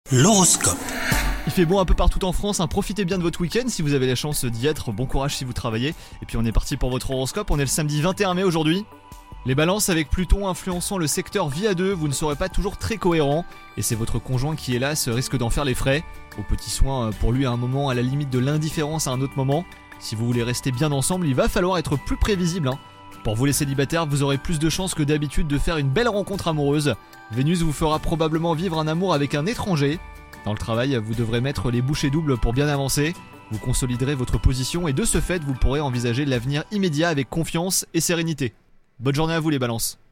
L'horoscope. Il fait bon un peu partout en France, profitez bien de votre week-end si vous avez la chance d'y être, bon courage si vous travaillez. Et puis on est parti pour votre horoscope, on est le samedi 21 mai aujourd'hui. Les balances, avec Pluton influençant le secteur vie à deux, vous ne serez pas toujours très cohérent. Et c'est votre conjoint qui hélas risque d'en faire les frais. Aux petits soins pour lui à un moment, à la limite de l'indifférence à un autre moment. Si vous voulez rester bien ensemble, il va falloir être plus prévisible. Pour vous les célibataires, vous aurez plus de chances que d'habitude de faire une belle rencontre amoureuse. Vénus vous fera probablement vivre un amour avec un étranger. Dans le travail, vous devrez mettre les bouchées doubles pour bien avancer. Vous consoliderez votre position et de ce fait, vous pourrez envisager l'avenir immédiat avec confiance et sérénité. Bonne journée à vous les balances.